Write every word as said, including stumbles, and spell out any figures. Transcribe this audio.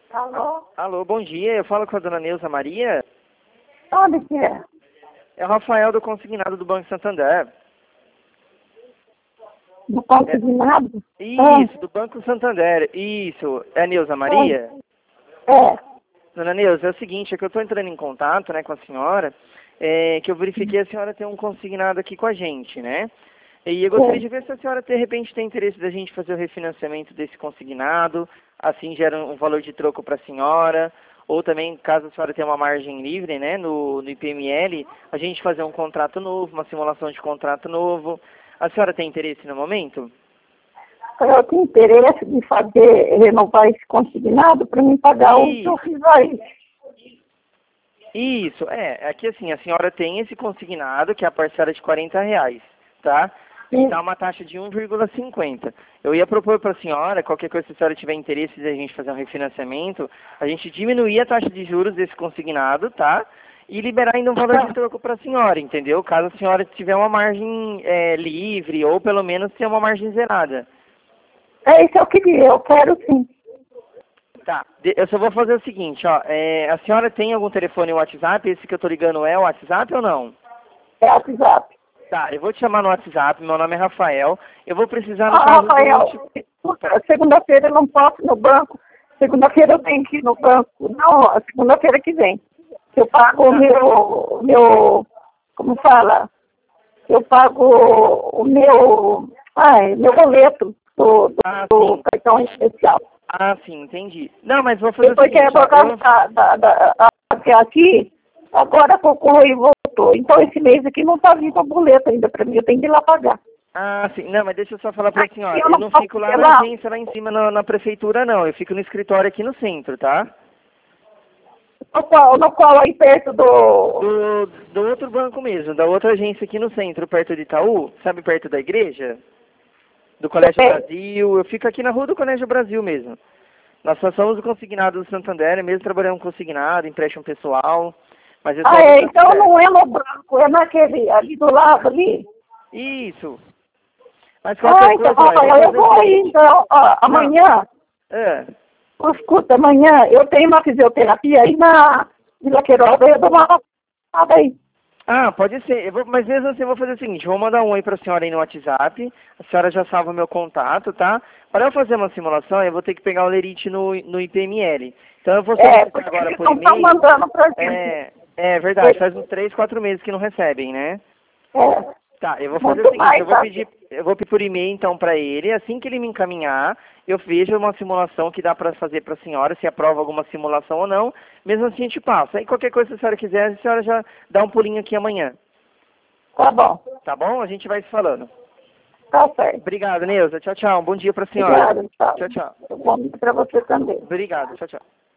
Alô? Alô, bom dia. Eu falo com a dona Neuza Maria. Onde que é? É o Rafael do Consignado do Banco Santander. Do consignado? Isso, do Banco Santander. Isso. É a Neuza Maria? É. é. Dona Neuza, é o seguinte, é que eu estou entrando em contato, né, com a senhora, é, que eu verifiquei a senhora ter um consignado aqui com a gente, né? E eu gostaria de ver se a senhora, de repente, tem interesse da gente fazer o refinanciamento desse consignado, assim gera um valor de troco para a senhora, ou também, caso a senhora tenha uma margem livre, né, no, no I P M L, a gente fazer um contrato novo, uma simulação de contrato novo. A senhora tem interesse no momento? Eu tenho interesse de fazer, renovar esse consignado para mim pagar o que eu fiz aí. Isso, é, aqui assim, a senhora tem esse consignado, que é a parcela de quarenta reais, tá? E dá uma taxa de um vírgula cinquenta. Eu ia propor para a senhora, qualquer coisa, se a senhora tiver interesse de a gente fazer um refinanciamento, a gente diminuir a taxa de juros desse consignado, tá? E liberar ainda um valor de troco para a senhora, entendeu? Caso a senhora tiver uma margem é, livre, ou pelo menos ter uma margem zerada. É isso que eu queria, eu quero sim. Tá, eu só vou fazer o seguinte, ó, é, a senhora tem algum telefone ou WhatsApp? Esse que eu tô ligando é o WhatsApp ou não? É WhatsApp. Tá, eu vou te chamar no WhatsApp, meu nome é Rafael, eu vou precisar no Ah, caso Rafael, do... segunda-feira eu não posso ir no banco, segunda-feira eu tenho que ir no banco, não, a segunda-feira que vem. Eu pago o meu, meu, como fala, eu pago o meu, ai, meu boleto do, do, Ah, do sim. cartão especial. Ah, sim, entendi. Não, mas vou fazer Depois o que é seguinte, por ó, causa eu... da, da, da, da, aqui, agora o correio voltou. Então esse mês aqui não está vindo a boleta ainda para mim, eu tenho que ir lá pagar. Ah, sim, não, mas deixa eu só falar pra senhora, Eu eu não não posso fico lá ir na lá. agência, lá em cima, na, na prefeitura, não, eu fico no escritório aqui no centro, tá? No qual, no qual aí perto do... Do, do outro banco mesmo, da outra agência aqui no centro, perto de Itaú, sabe, perto da igreja? Do Colégio É. Brasil, eu fico aqui na rua do Colégio Brasil mesmo. Nós só somos o consignado do Santander, mesmo trabalhando com consignado, empréstimo pessoal, mas eu sou Ah, do é, então Santander. não é no branco, é naquele, ali do lado ali. Isso. Mas Ah, qualquer então, coisa, ó, eu vou Rafael, eu fazer o vou aí, seguinte. então, ó, amanhã, É. oh, escuta, amanhã eu tenho uma fisioterapia aí na Vila Queiroz, eu dou uma passada aí. Ah, pode ser. Eu vou, mas mesmo assim eu vou fazer o seguinte, eu vou mandar um oi pra senhora aí no WhatsApp, a senhora já salva o meu contato, tá? Para eu fazer uma simulação, eu vou ter que pegar o lerite no, no I P M L. Então eu vou É, solicitar porque agora eles por não estão e-mail. mandando pra gente. É, é verdade, faz uns três, quatro meses que não recebem, né? É, Tá, eu vou fazer o muito seguinte, eu mais, vou sabe? pedir, eu vou pedir por e-mail então para ele, assim que ele me encaminhar, eu vejo uma simulação que dá para fazer para a senhora, se aprova alguma simulação ou não, mesmo assim a gente passa. Aí qualquer coisa que a senhora quiser, a senhora já dá um pulinho aqui amanhã. Tá bom, Tá bom? A gente vai se falando. tá certo. Obrigado, Neuza. Tchau, tchau. Um bom dia para a senhora. Obrigada, tchau. Tchau, tchau. Bom dia pra você também. Obrigado. Tchau, tchau.